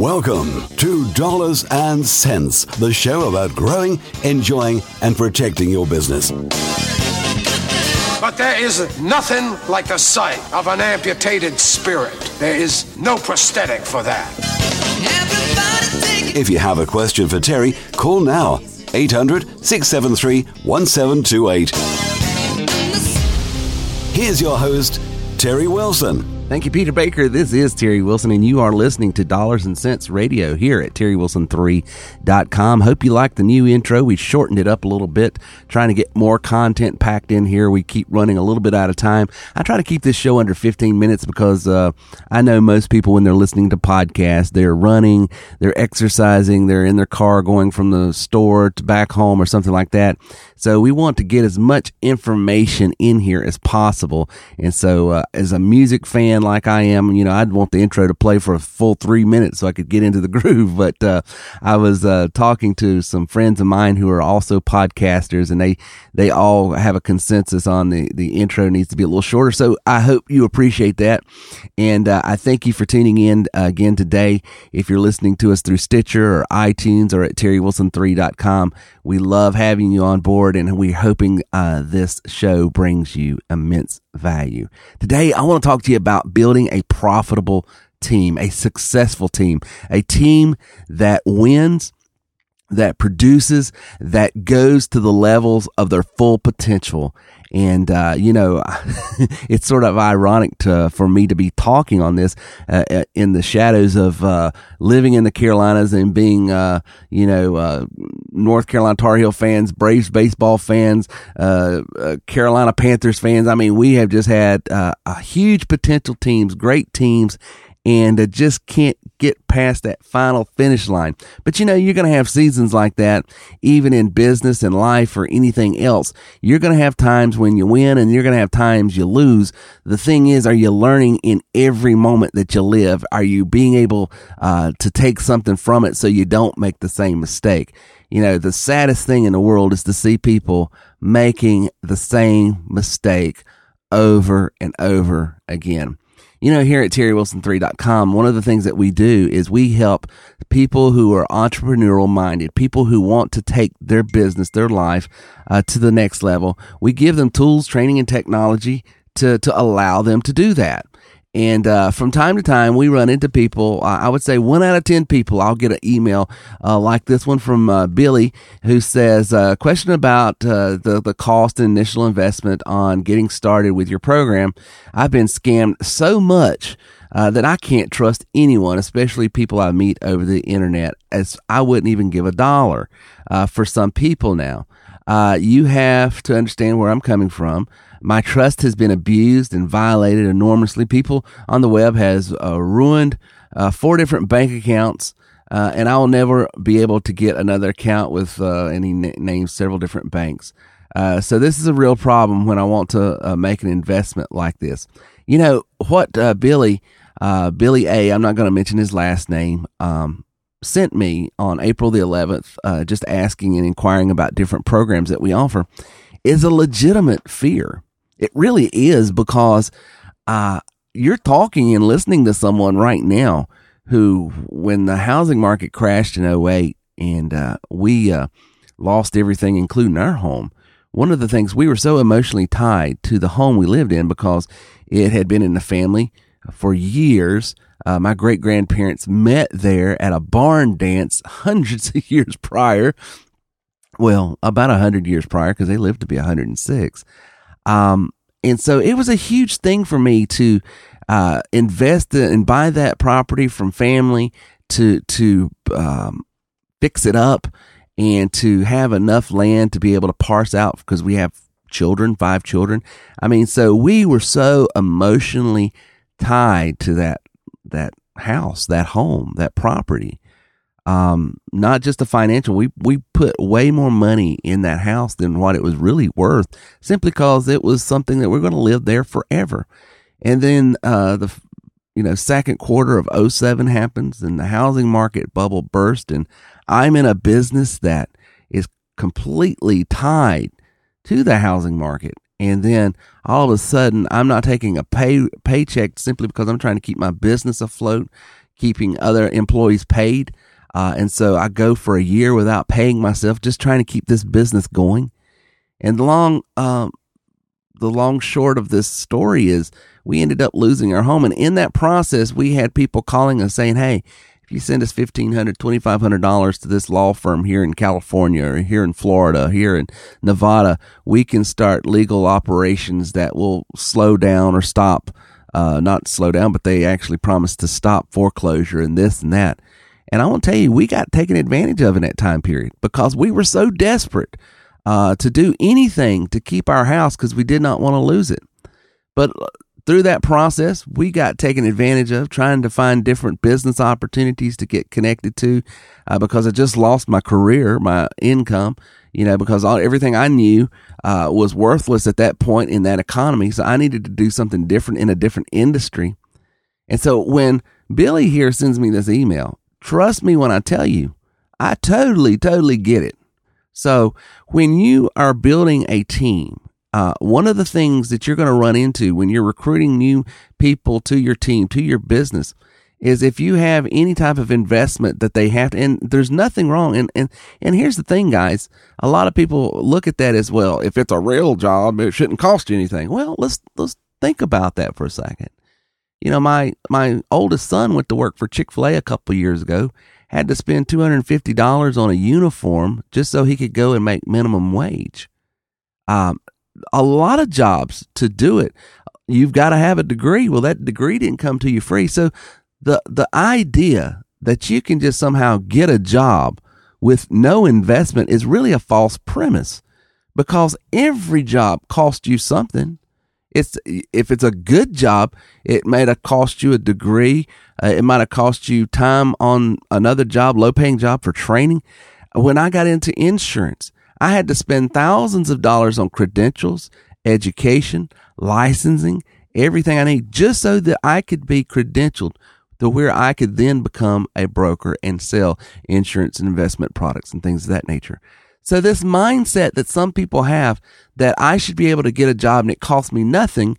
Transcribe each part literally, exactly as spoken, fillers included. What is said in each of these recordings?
Welcome to Dollars and Cents, the show about growing, enjoying, and protecting your business. But there is nothing like the sight of an amputated spirit. There is no prosthetic for that. If you have a question for Terry, call now. eight hundred, six seven three, one seven two eight. Here's your host, Terry Wilson. Thank you, Peter Baker. This is Terry Wilson, and you are listening to Dollars and Cents Radio here at terry wilson three dot com. Hope you like the new intro. We shortened it up a little bit, trying to get more content packed in here. We keep running a little bit out of time. I try to keep this show under fifteen minutes because uh, I know most people, when they're listening to podcasts, they're running, they're exercising, they're in their car going from the store to back home or something like that. So we want to get as much information in here as possible. And so uh, as a music fan like I am, you know, I'd want the intro to play for a full three minutes so I could get into the groove. But uh, I was uh, talking to some friends of mine who are also podcasters, and they, they all have a consensus on the, the intro needs to be a little shorter. So I hope you appreciate that. And uh, I thank you for tuning in uh, again today. If you're listening to us through Stitcher or iTunes or at terry wilson three dot com, we love having you on board, and we're hoping uh, this show brings you immense value. Today, I want to talk to you about building a profitable team, a successful team, a team that wins, that produces, that goes to the levels of their full potential. And, uh, you know, it's sort of ironic to, for me to be talking on this uh, in the shadows of uh, living in the Carolinas and being, uh, you know, uh, North Carolina Tar Heel fans, Braves baseball fans, uh, uh, Carolina Panthers fans. I mean, we have just had uh, a huge potential teams, great teams, and uh, just can't get past that final finish line. But you know, you're going to have seasons like that, even in business and life or anything else. You're going to have times when you win, and you're going to have times you lose. The thing is, are you learning in every moment that you live? Are you being able uh, to take something from it so you don't make the same mistake? You know, the saddest thing in the world is to see people making the same mistake over and over again. You know, here at terry wilson three dot com, one of the things that we do is we help people who are entrepreneurial minded, people who want to take their business, their life uh, to the next level. We give them tools, training, and technology to, to allow them to do that. And uh, from time to time, we run into people. Uh, I would say one out of ten people, I'll get an email uh, like this one from uh, Billy, who says, uh, question about uh, the, the cost and initial investment on getting started with your program. I've been scammed so much uh, that I can't trust anyone, especially people I meet over the internet, as I wouldn't even give a dollar uh, for some people now. Uh, you have to understand where I'm coming from. My trust has been abused and violated enormously. People on the web has uh, ruined uh, four different bank accounts, uh, and I will never be able to get another account with, uh, and he n- names several different banks. Uh, so this is a real problem when I want to uh, make an investment like this. You know, what uh, Billy, uh, Billy A., I'm not going to mention his last name, um, sent me on April the eleventh, uh, just asking and inquiring about different programs that we offer, is a legitimate fear. It really is, because uh, you're talking and listening to someone right now who, when the housing market crashed in oh eight and uh, we uh, lost everything, including our home, one of the things, we were so emotionally tied to the home we lived in because it had been in the family for years. Uh, my great-grandparents met there at a barn dance hundreds of years prior. Well, about one hundred years prior, because they lived to be one hundred six. Um, and so it was a huge thing for me to uh, invest in, and buy that property from family, to to um, fix it up, and to have enough land to be able to parse out, because we have children, five children. I mean, so we were so emotionally tied to that that house, that home, that property. Um, not just the financial, we, we put way more money in that house than what it was really worth, simply because it was something that we're going to live there forever. And then, uh, the, you know, second quarter of oh seven happens, and the housing market bubble burst, and I'm in a business that is completely tied to the housing market. And then all of a sudden, I'm not taking a pay paycheck simply because I'm trying to keep my business afloat. keeping other employees paid. Uh, and so I go for a year without paying myself, just trying to keep this business going. And the long, um, the long short of this story is we ended up losing our home. And in that process, we had people calling us saying, hey, if you send us fifteen hundred dollars, twenty-five hundred dollars to this law firm here in California or here in Florida, here in Nevada, we can start legal operations that will slow down or stop, uh, not slow down, but they actually promised to stop foreclosure and this and that. And I want to tell you, we got taken advantage of in that time period because we were so desperate uh, to do anything to keep our house because we did not want to lose it. But through that process, we got taken advantage of trying to find different business opportunities to get connected to uh, because I just lost my career, my income, you know, because all, everything I knew uh, was worthless at that point in that economy. So I needed to do something different in a different industry. And so when Billy here sends me this email, trust me when I tell you, I totally, totally get it. So when you are building a team, Uh, one of the things that you're going to run into when you're recruiting new people to your team, to your business, is if you have any type of investment that they have to, and there's nothing wrong. And, and, and here's the thing, guys, a lot of people look at that as, well, if it's a real job, it shouldn't cost you anything. Well, let's, let's think about that for a second. You know, my, my oldest son went to work for Chick-fil-A a couple of years ago, had to spend two hundred fifty dollars on a uniform just so he could go and make minimum wage. Um, A lot of jobs to do it, you've got to have a degree. Well, that degree didn't come to you free. So the the idea that you can just somehow get a job with no investment is really a false premise, because every job costs you something. It's if it's a good job, it might have cost you a degree. Uh, it might have cost you time on another job, low paying job for training. When I got into insurance, I had to spend thousands of dollars on credentials, education, licensing, everything I need, just so that I could be credentialed to where I could then become a broker and sell insurance and investment products and things of that nature. So this mindset that some people have that I should be able to get a job and it costs me nothing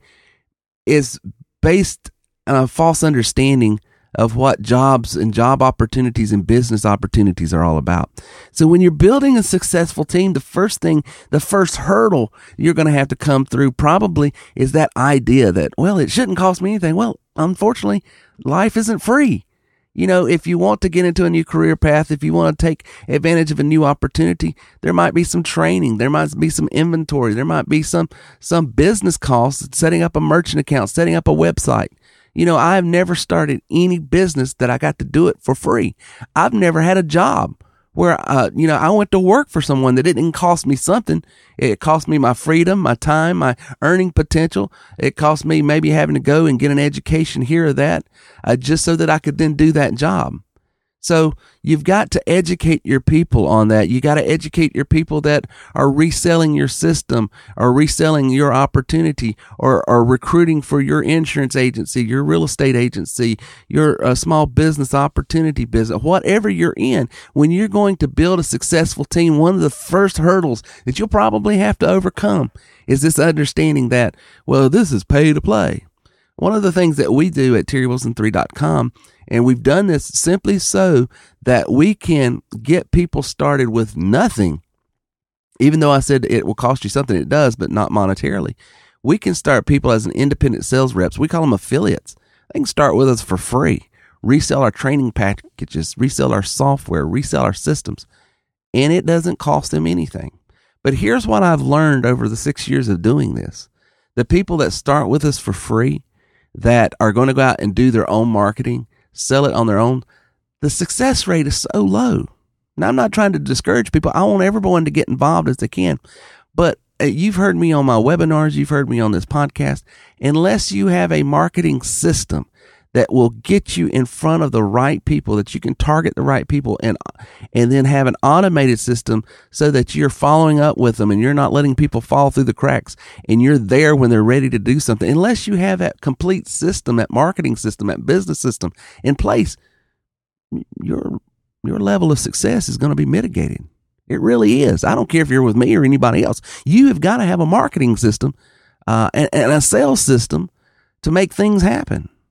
is based on a false understanding of what jobs and job opportunities and business opportunities are all about. So when you're building a successful team, the first thing, the first hurdle you're going to have to come through probably is that idea that, well, it shouldn't cost me anything. Well, unfortunately, life isn't free. You know, if you want to get into a new career path, if you want to take advantage of a new opportunity, there might be some training, there might be some inventory, there might be some, some business costs, setting up a merchant account, setting up a website. You know, I've never started any business that I got to do it for free. I've never had a job where, uh, you know, I went to work for someone that it didn't cost me something. It cost me my freedom, my time, my earning potential. It cost me maybe having to go and get an education here or that, uh, just so that I could then do that job. So you've got to educate your people on that. You got to educate your people that are reselling your system or reselling your opportunity or, or recruiting for your insurance agency, your real estate agency, your uh, small business opportunity business, whatever you're in. When you're going to build a successful team, one of the first hurdles that you'll probably have to overcome is this understanding that, well, this is pay to play. One of the things that we do at Terry Wilson three dot com, and we've done this simply so that we can get people started with nothing. Even though I said it will cost you something, it does, but not monetarily. We can start people as an independent sales reps. We call them affiliates. They can start with us for free, resell our training packages, resell our software, resell our systems, and it doesn't cost them anything. But here's what I've learned over the six years of doing this. The people that start with us for free, that are going to go out and do their own marketing, sell it on their own, the success rate is so low. Now, I'm not trying to discourage people. I want everyone to get involved as they can. But uh, you've heard me on my webinars. You've heard me on this podcast. Unless you have a marketing system that will get you in front of the right people, that you can target the right people, and and then have an automated system so that you're following up with them and you're not letting people fall through the cracks and you're there when they're ready to do something. Unless you have that complete system, that marketing system, that business system in place, your your level of success is going to be mitigated. It really is. I don't care if you're with me or anybody else. You have got to have a marketing system uh, and, and a sales system to make things happen.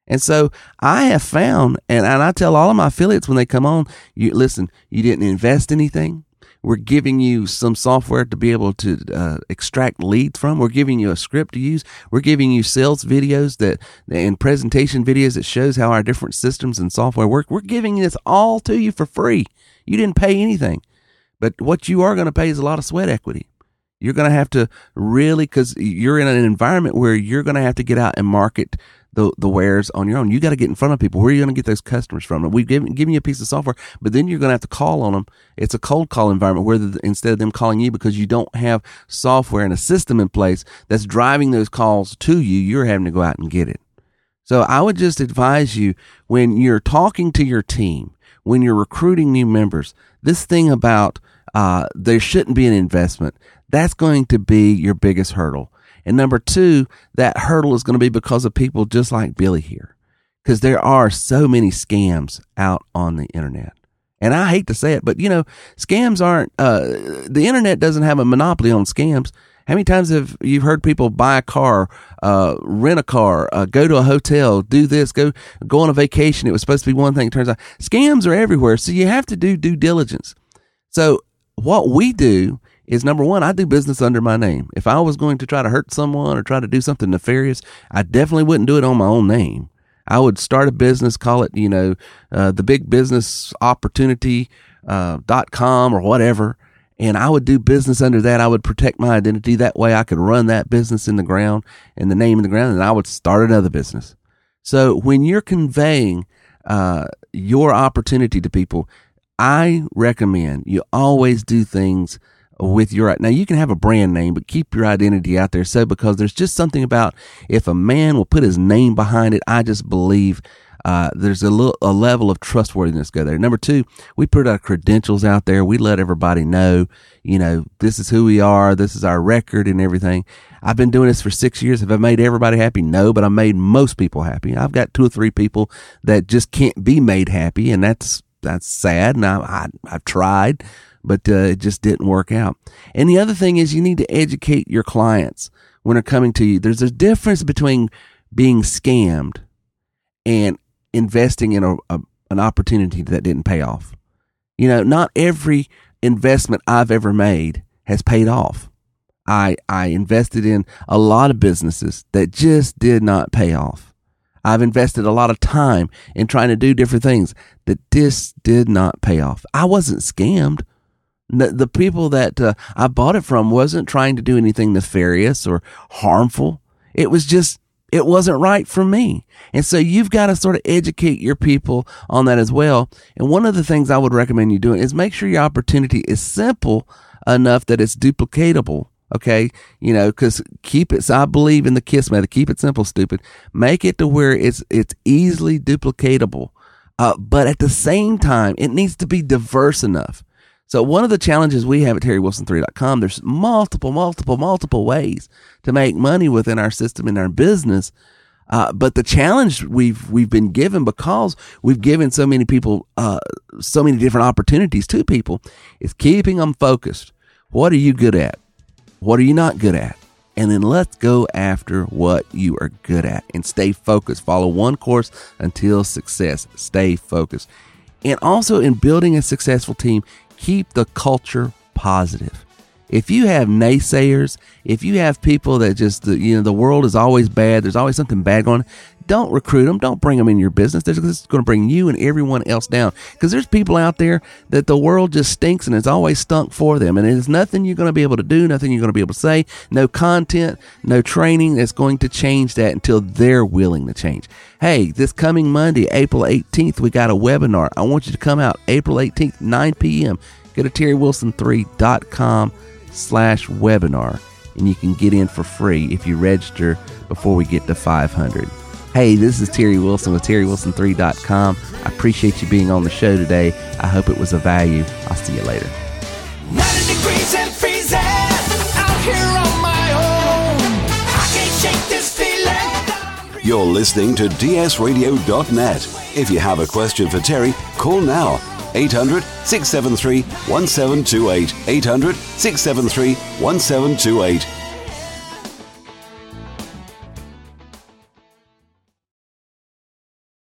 And so I have found, and, and I tell all of my affiliates when they come on, you listen, you didn't invest anything. We're giving you some software to be able to uh, extract leads from. We're giving you a script to use. We're giving you sales videos that and presentation videos that shows how our different systems and software work. We're giving this all to you for free. You didn't pay anything. But what you are going to pay is a lot of sweat equity. You're going to have to really, because you're in an environment where you're going to have to get out and market the the wares on your own. You got to get in front of people. Where are you going to get those customers from? We've given, given you a piece of software, but then you're going to have to call on them. It's a cold call environment where the, instead of them calling you because you don't have software and a system in place that's driving those calls to you, you're having to go out and get it. So I would just advise you, when you're talking to your team, when you're recruiting new members, this thing about uh, there shouldn't be an investment, that's going to be your biggest hurdle. And number two, that hurdle is going to be because of people just like Billy here, because there are so many scams out on the internet. And I hate to say it, but you know, scams aren't, uh, the internet doesn't have a monopoly on scams. How many times have you heard people buy a car, uh, rent a car, uh, go to a hotel, do this, go, go on a vacation? It was supposed to be one thing. It turns out scams are everywhere. So you have to do due diligence. So what we do is, number one, I do business under my name. If I was going to try to hurt someone or try to do something nefarious, I definitely wouldn't do it on my own name. I would start a business, call it, you know, uh, the big business opportunity, uh, dot com or whatever. And I would do business under that. I would protect my identity. That way I could run that business in the ground and the name in the ground, and I would start another business. So when you're conveying, uh, your opportunity to people, I recommend you always do things with your, now you can have a brand name, but keep your identity out there. So, because there's just something about, if a man will put his name behind it, I just believe, uh, there's a little, a level of trustworthiness go there. Number two, we put our credentials out there. We let everybody know, you know, this is who we are. This is our record and everything. I've been doing this for six years. Have I made everybody happy? No, but I made most people happy. I've got two or three people that just can't be made happy, and that's, that's sad. And I, I I've tried, but uh, it just didn't work out. And the other thing is, you need to educate your clients when they're coming to you. There's a difference between being scammed and investing in a, a an opportunity that didn't pay off. You know, not every investment I've ever made has paid off. I I invested in a lot of businesses that just did not pay off. I've invested a lot of time in trying to do different things that just did not pay off. I wasn't scammed. The, the people that uh, I bought it from wasn't trying to do anything nefarious or harmful. It was just, it wasn't right for me. And so you've got to sort of educate your people on that as well. And one of the things I would recommend you doing is make sure your opportunity is simple enough that it's duplicatable. Okay. You know, cause keep it. So I believe in the KISS method. Keep it simple, stupid. Make it to where it's, it's easily duplicatable. Uh, but at the same time, it needs to be diverse enough. So one of the challenges we have at Terry Wilson three dot com, there's multiple, multiple, multiple ways to make money within our system and our business. Uh, but the challenge we've, we've been given, because we've given so many people, uh, so many different opportunities to people, is keeping them focused. What are you good at? What are you not good at? And then let's go after what you are good at and stay focused. Follow one course until success. Stay focused. And also, in building a successful team, keep the culture positive. If you have naysayers, if you have people that just, you know, the world is always bad, there's always something bad going on, don't recruit them. Don't bring them in your business. This is going to bring you and everyone else down, because there's people out there that the world just stinks and it's always stunk for them. And there's nothing you're going to be able to do, nothing you're going to be able to say, no content, no training that's going to change that until they're willing to change. Hey, this coming Monday, April eighteenth, we got a webinar. I want you to come out April eighteenth, nine p.m. Go to terry wilson three dot com slash webinar, and you can get in for free if you register before we get to five hundred. Hey, this is Terry Wilson with terry wilson three dot com. I appreciate you being on the show today. I hope it was of value. I'll see you later. ninety degrees and freezing out here on my own. I can't shake this feeling. You're listening to d s radio dot net. If you have a question for Terry, call now. eight hundred, six seven three, one seven two eight. eight hundred, six seven three, one seven two eight.